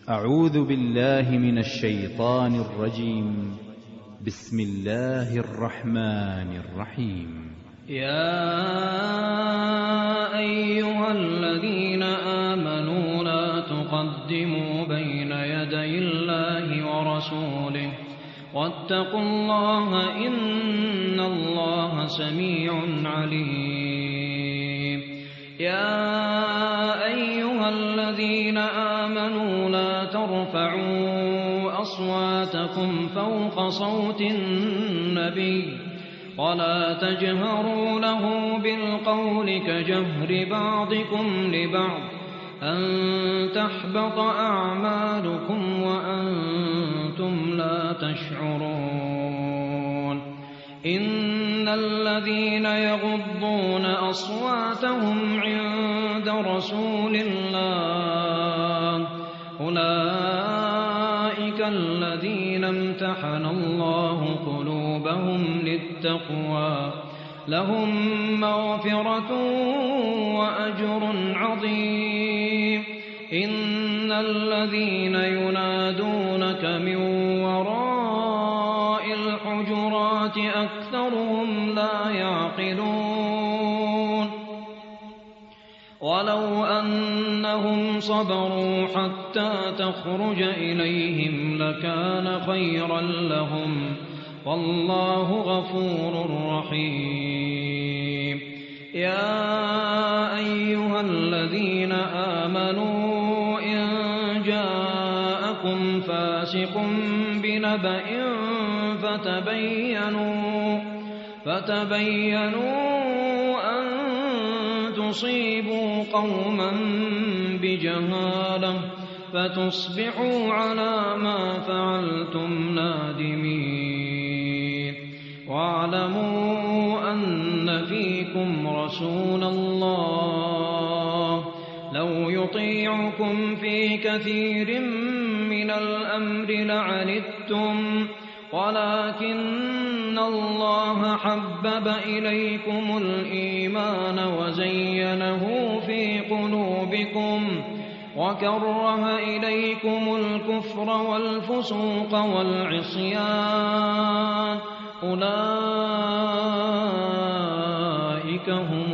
أعوذ بالله من الشيطان الرجيم. بسم الله الرحمن الرحيم. يا أيها الذين آمنوا لا تقدموا بين يدي الله ورسوله واتقوا الله إن الله سميع عليم. يا أيها الذين آمنوا لا ترفعوا أصواتكم فوق صوت النبي ولا تجهروا له بالقول كجهر بعضكم لبعض أن تحبط أعمالكم وأنتم لا تشعرون. إن الذين يغضون أصواتهم عند رسول الله أولئك الذين امتحن الله قلوبهم للتقوى لهم مغفرة وأجر عظيم. إن الذين ينادونك من وراء الحجرات أكثرهم لا يعقلون. ولو أنهم صبروا حتى تخرج إليهم لكان خيرا لهم والله غفور رحيم. يا أيها الذين آمنوا إن جاءكم فاسق بنبأ فتبينوا أن تصيبوا قوما بجهالة فتصبحوا على ما فعلتم نادمين. واعلموا أن فيكم رسول الله لو يطيعكم في كثير من الأمر لعنتم ولكن الله حبب إليكم الإيمان وزينه في قلوبكم وكره إليكم الكفر والفسوق والعصيان أولئك هم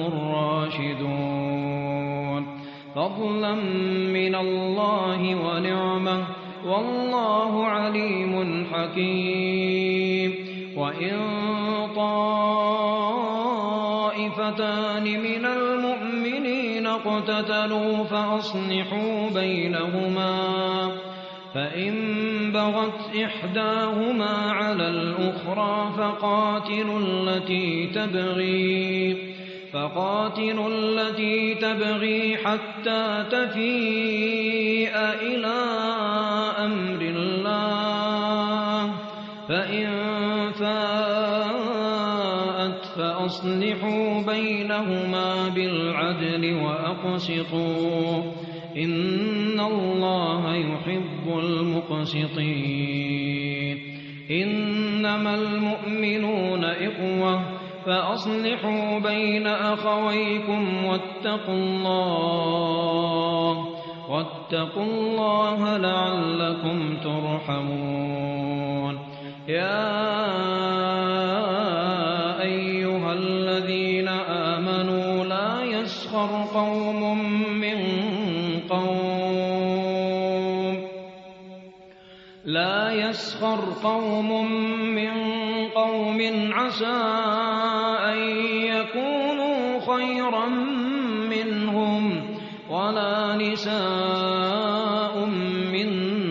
الراشدون فضلا من الله ونعمة والله عليم حكيم. وإن طائفتان من المؤمنين اقتتلوا فأصلحوا بينهما فإن بغت إحداهما على الأخرى فقاتلوا التي تبغي حتى تفيء إلى أمر الله فإن فاءت فأصلحوا بينهما بالعدل وأقسطوا إن الله يحب المقسطين. إنما المؤمنون إخوة فأصلحوا بين أخويكم واتقوا الله لعلكم ترحمون. يا أيها الذين آمنوا لا يسخر قوم من قوم عسى أن يكونوا خيرا منهم ولا نساء من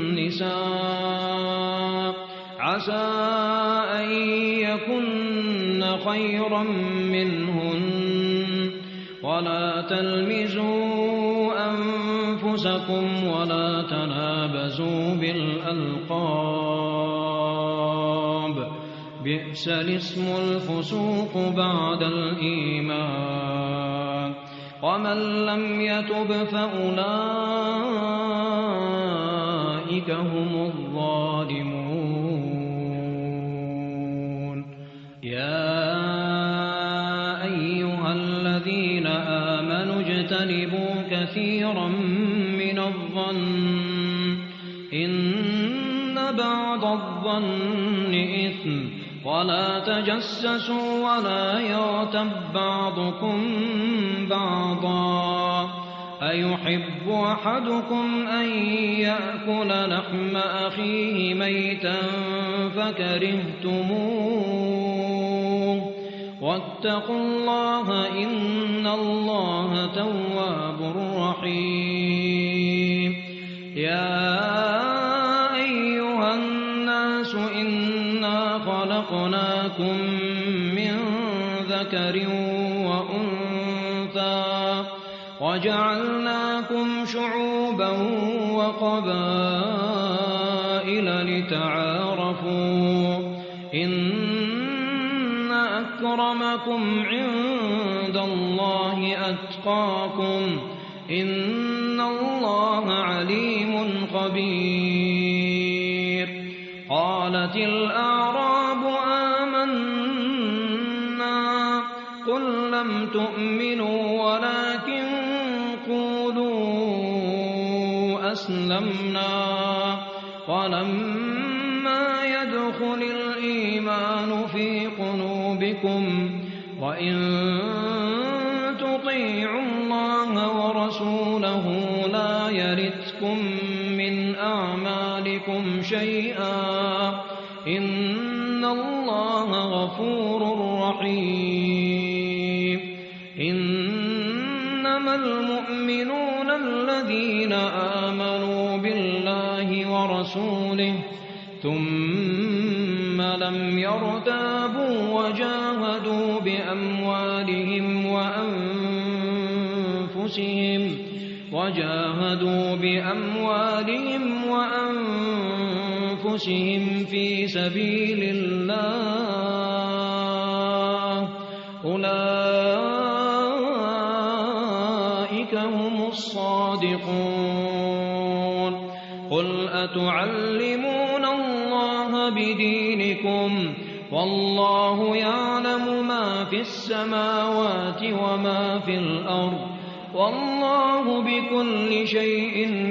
نساء عسى أن يكن خيرا منهن ولا تلمزوا أنفسكم ولا تنابزوا بالألقاب بئس الاسم الفسوق بعد الإيمان ومن لم يتب فأولئك هم الظالمون. يا أيها الذين آمنوا اجتنبوا كثيرا من الظن إن بعض الظن إثم ولا تجسسوا ولا يغتب بعضكم بعضا أيحب أحدكم أن يأكل لحم أخيه ميتا فكرهتموه واتقوا الله إن الله تواب رحيم يا أيها الناس إنا خلقناكم من ذكر وأنثى وجعلناكم شعوبا وقبائل لتعارفوا إن أكرمكم عند الله أتقاكم إن الله عليم خبير قالت الأعراب آمنا قل لم تؤمنوا ولكن قولوا أسلمنا ولما يدخل الإيمان في قلوبكم وإن تطيعوا الله ورسوله لا يلتكم من أعمالكم شيئا إن الله غفور رحيم إنما المؤمنون الذين آمنوا بالله ورسوله ثم لم يرتابوا وجاهدوا بأموالهم وأنفسهم في سبيل الله أولئك هم الصادقون قل أتعلمون الله بدينكم والله يعلم ما في السماوات وما في الأرض والله بكل شيء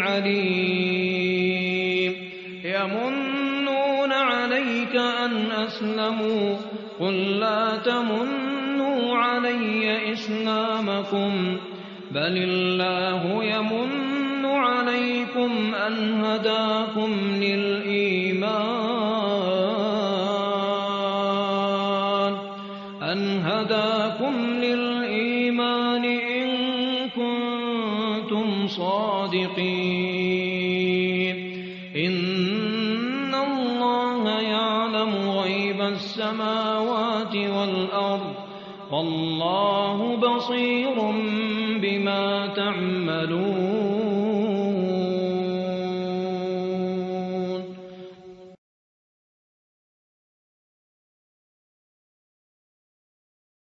عليم يمنون عليك أن أسلموا قل لا تمنوا علي إسلامكم بل الله يمن عليكم أن هداكم للإيمان إن كنتم صادقين إن الله يعلم غيب السماوات والأرض والله بصير بما تعملون